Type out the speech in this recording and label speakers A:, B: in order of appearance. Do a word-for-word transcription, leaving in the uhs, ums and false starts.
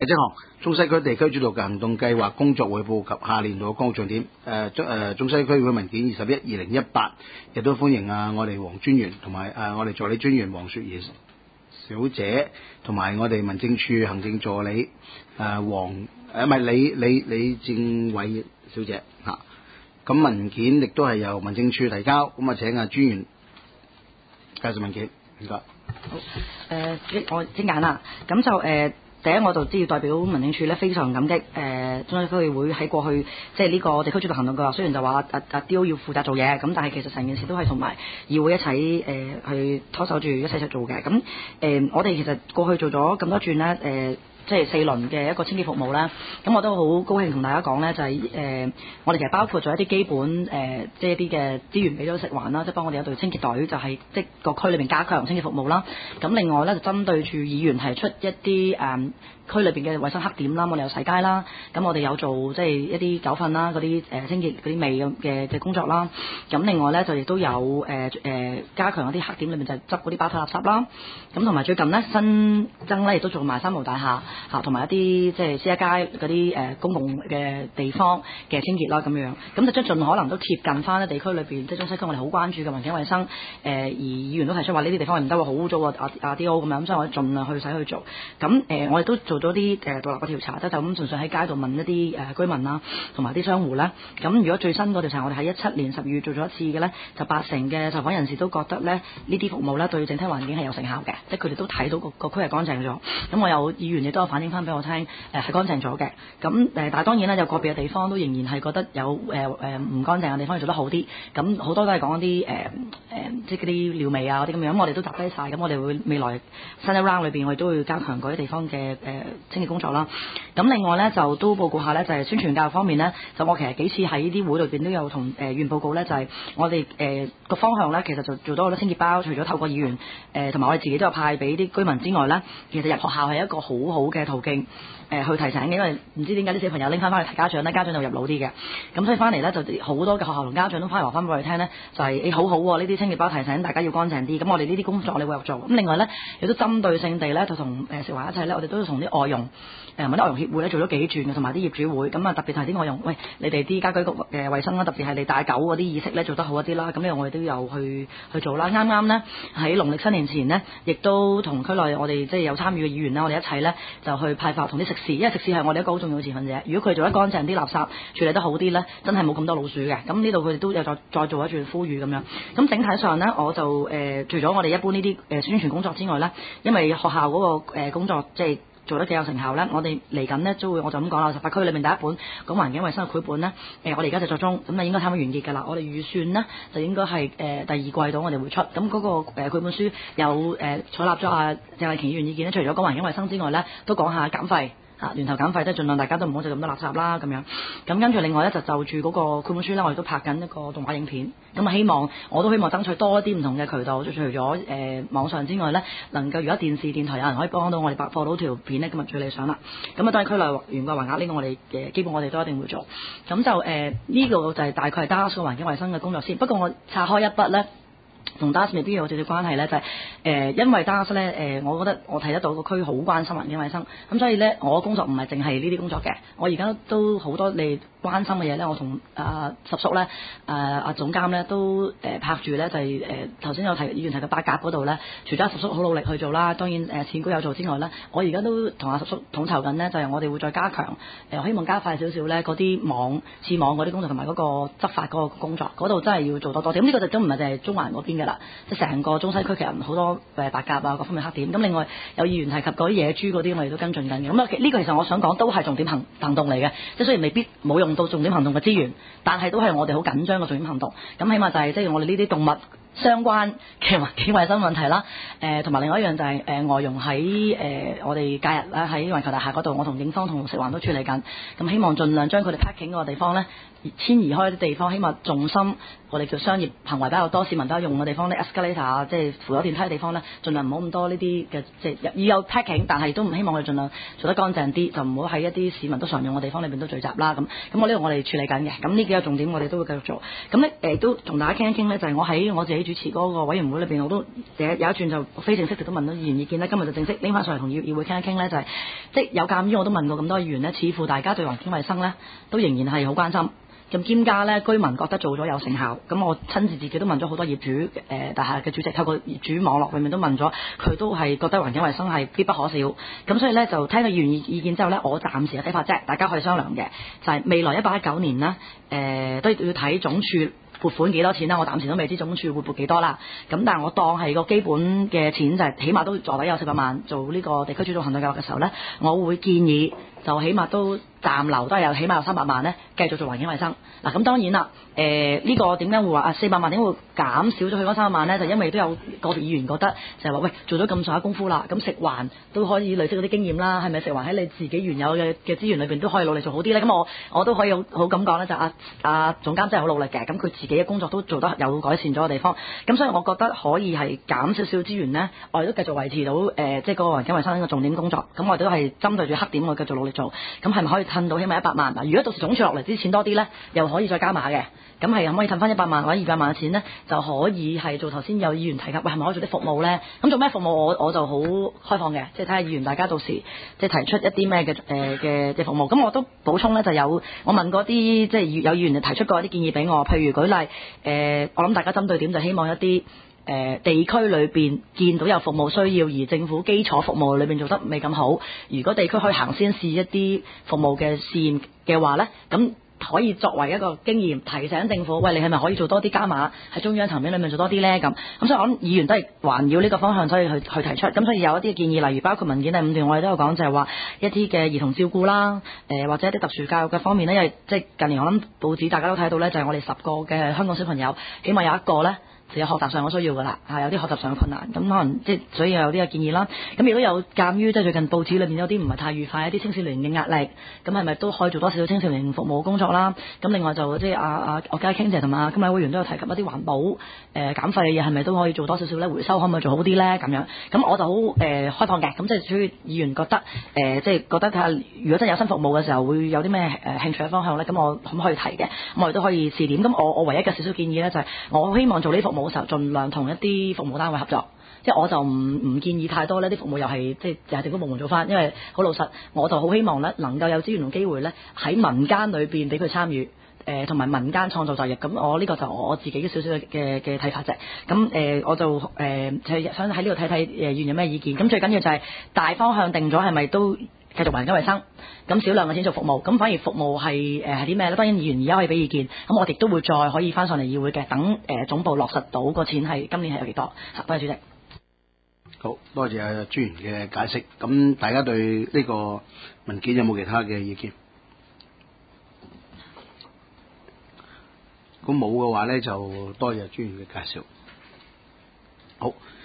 A: 一項中西區地區主導嘅行動計劃工作匯報及下年度嘅工作重點。誒、呃，中誒中西區會文件二十一二零一八，亦都歡迎啊我哋黃專員同埋誒我哋助理專員黃雪兒小姐，同埋我哋民政處行政助理誒黃誒唔係李李李正偉小姐嚇。咁、啊、文件亦都係由民政處提交，咁啊請啊專員介紹文件，唔該。
B: 好，誒、呃，我精簡啦，咁就誒。呃第一，我就知要代表民政處咧非常感激誒、呃、中西區議會喺過去即係呢個地區主導行動計劃，雖然就話阿阿 D O 要負責做嘢，咁但係其實成件事都係同埋議會一齊誒、呃、去拖手住一齊去做嘅。咁誒、呃、我哋其實過去做咗咁多轉咧誒。呃即係四輪嘅一個清潔服務啦，咁我都好高興同大家講呢，就係、是、誒、呃、我哋其實包括咗一啲基本誒、呃、即係一啲嘅資源俾咗食環啦，即係幫我哋有隊清潔隊，就係、是、即係個區裏面加強清潔服務啦。咁另外呢，就針對住議員提出一啲誒、呃、區裏邊嘅衞生黑點啦，我哋有洗街啦，咁我哋有做即係一啲狗糞啦嗰啲誒清潔嗰啲味嘅嘅工作啦。咁另外呢，就亦都有誒誒、呃、加強一啲黑點裏面就係執嗰啲包裝垃圾啦。咁同埋最近呢，新增呢亦都做埋三無大廈。嚇，同埋一啲即係私一街嗰啲誒公共嘅地方嘅清潔啦，咁樣咁就將盡可能都貼近翻咧地區裏邊，即係中西區我哋好關注嘅環境衞生。誒、呃、而議員都提出話呢啲地方係唔得喎，好污糟啊！阿阿 D O 咁樣，咁所以我哋盡量去使去做。咁誒、呃、我哋都做咗啲誒獨立嘅調查，即係就咁純粹喺街度問一啲誒、呃、居民啦，同埋啲商戶咧。咁如果最新個調查，我哋喺一七年十二月做咗一次嘅咧，就八成嘅受訪人士都覺得咧呢啲服務咧對整體環境係有成效嘅，即係佢哋都睇到個個區係乾淨咗。咁我有議員亦都有反映翻俾我聽，誒、呃、係乾淨咗嘅。咁誒、呃，但係當然啦，有個別嘅地方都仍然係覺得有誒誒唔乾淨嘅地方要做得好啲。咁好多都係講一啲誒誒，即係嗰啲尿味啊嗰啲咁樣。咁我哋都集低晒。咁我哋會未來新一 round 裏邊，我哋都會加強嗰啲地方嘅誒、呃、清潔工作啦。咁另外咧就都報告下咧，就係、是、宣傳教育方面咧，就我其實幾次喺啲會裏邊都有同誒議員報告咧，就係、是、我哋誒個方向咧，其實就做咗好多清潔包，除咗透過議員誒同埋我哋自己都有派俾啲居民之外咧，其實入學校係一個好好嘅途徑。誒、呃、去提醒嘅，因為唔知點解啲小朋友拎翻翻去提家長咧，家長就入腦啲嘅，咁所以翻嚟咧就好多嘅學校同家長都翻嚟話翻俾我哋聽咧，就係、是、誒、欸、好好喎、啊，呢啲清潔包提醒大家要乾淨啲，咁我哋呢啲工作我哋會有做。咁另外咧亦都針對性地咧就同誒食環一齊咧，我哋都同啲外傭誒或者外傭協會咧做咗幾轉嘅，同埋啲業主會，咁啊特別係啲外傭，喂你哋啲家居局嘅衞生啦，特別係你帶狗嗰啲意識咧做得好一啲啦，咁呢個我哋都有去去做啦。啱啱咧喺農曆新年前呢，亦都同區內我哋即係有參與嘅議員啦，我哋一齊咧就去派發同啲食肆，因為食肆係我哋一個好重要嘅持份者。如果佢做得乾淨啲，垃圾處理得好啲咧，真係冇咁多老鼠嘅。咁呢度佢哋都有再再做一轉呼籲咁樣。咁整體上咧，我就誒、呃、除咗我哋一般呢啲誒宣傳工作之外咧，因為學校嗰、那個、呃、工作即係做得幾有成效咧，我哋嚟緊咧都會我就咁講啦，十八區裏面第一本講環境衞生嘅繪本咧，誒、呃、我哋而家製作中，咁啊應該差唔多完結㗎啦。我哋預算咧就應該係誒、呃、第二季度我哋會出。咁嗰、那個誒、呃、繪本書有誒、呃、採納咗阿鄭麗瓊議員意見咧，除咗講環境衞生之外咧，都講下減廢。啊，源頭減廢，即係盡量大家都唔好做咁多垃圾啦，咁樣。咁跟住另外咧就就住嗰個繪本書咧，我哋都拍緊一個動畫影片。咁啊，希望我都希望爭取多一啲唔同嘅渠道，除咗誒、呃、網上之外咧，能夠如果電視電台有人可以幫到我哋播放到條片咧，咁啊最理想啦。咁啊，當然區內懸掛橫額呢個我哋嘅基本我哋都一定會做。咁就誒呢、呃這個就係大概係 D A S 個環境衞生嘅工作先。不過我拆開一筆咧。同 D A S 未必有直接關係咧，就係、是、誒、呃，因為 D A S 咧誒、呃，我覺得我睇得到個區好關心環境衞生，咁所以咧我工作唔係淨係呢啲工作嘅，我而家都好多你關心嘅嘢咧，我同啊十叔咧誒阿總監咧都誒、呃、拍住咧，就係誒頭先有提議員提到八甲嗰度咧，除咗阿十叔好努力去做啦，當然誒錢都有做之外咧，我而家都同阿十叔統籌緊咧，就係、是、我哋會再加強誒、呃，希望加快少少咧嗰啲網刺網嗰啲工作同埋嗰個執法嗰個工作，嗰度真係要做多多啲。咁呢個就都唔係淨係中環嗰邊嘅啦，即係成個中西區其實好多誒白鴿啊各方面黑點。咁另外有議員提及嗰啲野豬嗰啲，我哋都跟進緊嘅。咁啊呢個其實我想講都係重點行行動嚟嘅，即係雖然未必冇用到重點行動嘅資源，但係都係我哋好緊張嘅重點行動。咁起碼就係即係我哋呢啲動物相關嘅環境衞生問題啦。誒同埋另外一樣就係、是、誒、呃、外傭喺誒我哋假日啦喺環球大廈嗰度，我同警方同食環都處理緊。咁希望盡量將佢哋 parking 嗰個地方咧遷移開啲地方，希望重心我哋叫商業行為比較多，市民都有用嘅地方咧 escalator 啊，即係扶手電梯嘅地方咧，盡量唔好咁多呢啲嘅即係要有 parking， 但係都唔希望佢盡量做得乾淨啲，就唔好喺一啲市民都常用嘅地方裏邊都聚集啦。咁咁我呢度我哋處理緊嘅。咁呢幾個重點我哋都會繼續做。咁咧誒都同大家傾一傾咧，就係、是、我喺我自己主持嗰個委員會裏邊，我都有有一轉就非正式都問到議員意見咧。今日就正式拎翻上嚟同議議會傾一傾咧，就係、是、即係有鑑於我都問過咁多議員咧，似乎大家對環境衛生咧都仍然係好關心。咁兼加咧，居民覺得做咗有成效。咁我親自自己都問咗好多業主，誒、呃、大廈嘅主席，透過業主網絡裏面都問咗，佢都係覺得環境衛生係必不可少。咁所以咧就聽到議員意見之後咧，我暫時嘅睇法啫，大家可以商量嘅，就係、是、未來一八一九年呢，誒、呃、都要睇總署撥款幾多錢啦。我暫時都未知總署會撥幾多啦。咁但係我當係個基本嘅錢就係、是、起碼都座位有四百萬做呢個地區主導行動計劃嘅時候咧，我會建議就起碼都暫留都係有起碼有三百萬咧，繼續做環境衛生。嗱、啊、咁當然啦，誒、呃、呢、這個點解會話啊四百萬點會減少咗佢嗰三百萬咧？就因為都有個別議員覺得就係話喂，做咗咁上下功夫啦，咁食環都可以累積嗰啲經驗啦，係咪食環喺你自己原有嘅嘅資源裏邊都可以努力做好啲咧？咁我我都可以好好咁講咧，就阿、是、阿、啊啊、總監真係好努力嘅，咁佢自己嘅工作都做得有改善咗嘅地方，咁所以我覺得可以係減少少資源咧，我哋都繼續維持到誒、呃、即係嗰個環境衛生呢個重點工作，咁我哋都係針對住黑點我繼續努力做，咁係咪可以趁到起碼一百萬？嗱，如果到時總署落嚟啲錢多啲咧，又可以再加碼嘅。咁係可唔可以褪翻一百萬或者二百萬嘅錢咧，就可以係做頭先有議員提及，喂係咪可以做啲服務咧？咁做咩服務我我就好開放嘅，即係睇下議員大家到時即係提出一啲咩嘅誒嘅嘅服務。咁我都補充咧，就有我問過啲即係有議員提出過一啲建議俾我，譬如舉例誒、呃，我諗大家針對點就希望一啲誒、呃、地區裏邊見到有服務需要，而政府基礎服務裏邊做得未咁好，如果地區可以行先試一啲服務嘅試驗嘅話咧，咁可以作為一個經驗提醒政府，喂，你係咪可以做多啲加碼喺中央層面裏面做多啲呢？咁咁所以我諗議員都係環繞呢個方向，所以去去提出。咁所以有一啲建議，例如包括文件第五段，我哋都有講，就係話一啲嘅兒童照顧啦，誒、呃、或者一啲特殊教育嘅方面呢，因為即係近年我諗報紙大家都睇到呢，就係、是、我哋十個嘅香港小朋友，起碼有一個呢，就有學習上嘅需要㗎啦，嚇有啲學習上嘅困難，咁可能即係所以有啲嘅建議啦。咁亦都有鑑於即係最近報紙裏面有啲唔係太愉快一啲青少年嘅壓力，咁係咪都可以做多少少青少年服務工作啦？咁另外就即係阿阿我家傾姐同埋阿今日委員都有提及一啲環保誒、呃、減廢嘅嘢，係咪都可以做多少少咧？回收可唔可以做好啲咧？咁樣咁我就好誒、呃、開放嘅，咁即係主要議員覺得誒、呃、即係覺得睇下如果真係有新服務嘅時候會有啲咩誒興趣嘅方向咧，咁我可唔可以提嘅？咁我哋都可以試點。咁我我唯一嘅少少建議咧就係、是、我希望做呢服務嘅時候，盡量同一啲服務單位合作。即係我就唔唔建議太多呢啲服務又係即係又係政府部門做翻，因為好老實，我就好希望咧能夠有資源同機會咧喺民間裏邊俾佢參與，誒同埋民間創造就業。咁我呢個就我自己嘅少少嘅嘅睇法啫。咁誒、呃、我就誒就、呃、想喺呢度睇睇誒議員有咩意見。咁最緊要就係大方向定咗係咪都繼續環境衞生，咁少量嘅錢做服務，咁反而服務係誒係啲咩咧？當然議員而家可以俾意見，咁我哋都會再可以翻上嚟議會嘅，等誒、呃、總部落實到個錢係今年係有幾多？嚇，多謝主席。
A: 好多謝阿專員嘅解釋。咁大家對呢個文件有冇其他嘅意見？咁冇嘅話咧，就多謝專員嘅介紹。好。